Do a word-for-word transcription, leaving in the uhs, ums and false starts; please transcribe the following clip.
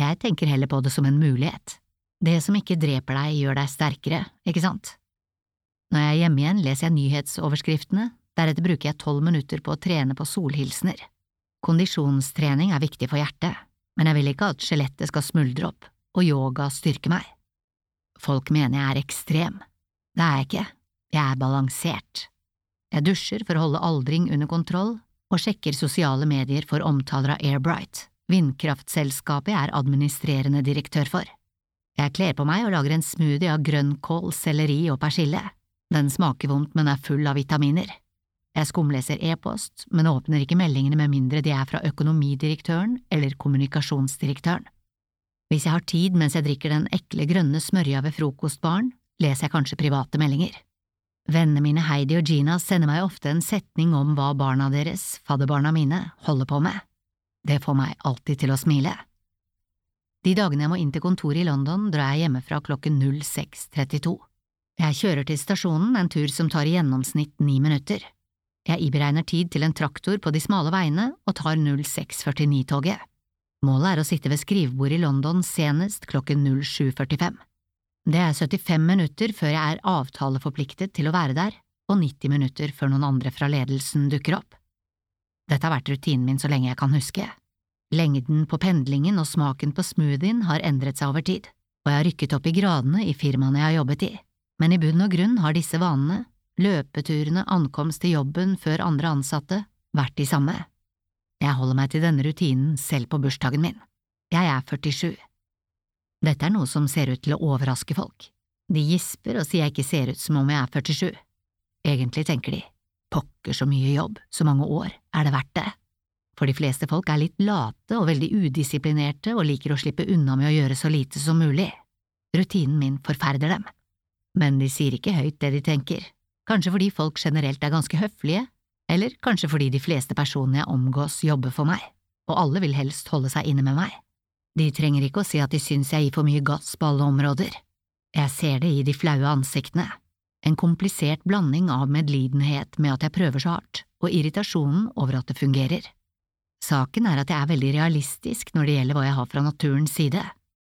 Jeg tenker heller på det som en mulighet. Det som ikke dreper deg, gjør deg sterkere, ikke sant? Når jeg er hjemme igjen, leser jeg nyhetsoverskriftene, deretter bruker jeg tolv minutter på å trene på solhilsener. Kondisjonstrening er viktig for hjertet, men jeg vil ikke at skjelettet skal smuldre opp, og yoga styrker meg. Folk mener jeg er ekstrem. Det er jeg ikke, jeg er balansert. Jeg dusjer for å holde aldring under kontroll, og sjekker sosiale medier for omtaler av Airbright, vindkraftselskapet jeg er administrerende direktør for. Jeg kler på meg og lager en smoothie av grønnkål, selleri og persille. Den smaker vondt, men er full av vitaminer. Jeg skumleser e-post, men åpner ikke meldingene med mindre de er fra økonomidirektøren eller kommunikasjonsdirektøren. Hvis jeg har tid mens jeg drikker den ekle grønne smørja ved frokostbaren, leser jeg kanskje private meldinger. Vennene mine Heidi og Gina sender meg ofte en setning om hva barna deres, fadderbarna mine, holder på med. Det får meg alltid til å smile. De dagene jeg må inn til kontoret i London, drar jeg hjemmefra klokken seks trettito. Jeg kjører til stasjonen, en tur som tar i gjennomsnitt ni minutter. Jeg iberegner tid til en traktor på de smale veiene og tar seks førtini-toget. Målet er å sitte ved skrivebordet i London senest klokken sju førtifem. Det er syttifem minutter før jeg er avtaleforpliktet til å være der, og nitti minutter før noen andre fra ledelsen dukker opp. Dette har vært rutinen min så lenge jeg kan huske. Lengden på pendlingen og smaken på smoothien har endret seg over tid, og jeg har rykket opp i gradene i firmaene jeg har jobbet i, men i bunn og grunn har disse vanene, løpeturene, ankomst til jobben før andre ansatte, vært de samme. Jeg holder meg til denne rutinen selv på bursdagen min. Jeg er førtisju. Dette er noe som ser ut til å overraske folk. De gisper og sier jeg ikke ser ut som om jeg er førtisju. Egentlig tenker de, pokker så mye jobb, så mange år, er det verdt det? For de fleste folk er litt late og veldig udisiplinerte og liker å slippe unna med å gjøre så lite som mulig. Rutinen min forferder dem. Men de sier ikke høyt det de tenker, kanskje fordi folk generelt er ganske høflige, eller kanskje fordi de fleste personene jeg omgås jobber for meg, og alle vil helst holde seg inne med meg. De trenger ikke å si at de syns jeg gir for mye gass på alle områder. Jeg ser det i de flaue ansiktene, en komplisert blanding av medlidenhet med at jeg prøver så hardt, og irritasjonen over at det fungerer. Saken er at jeg er veldig realistisk når det gjelder hva jeg har fra naturens side.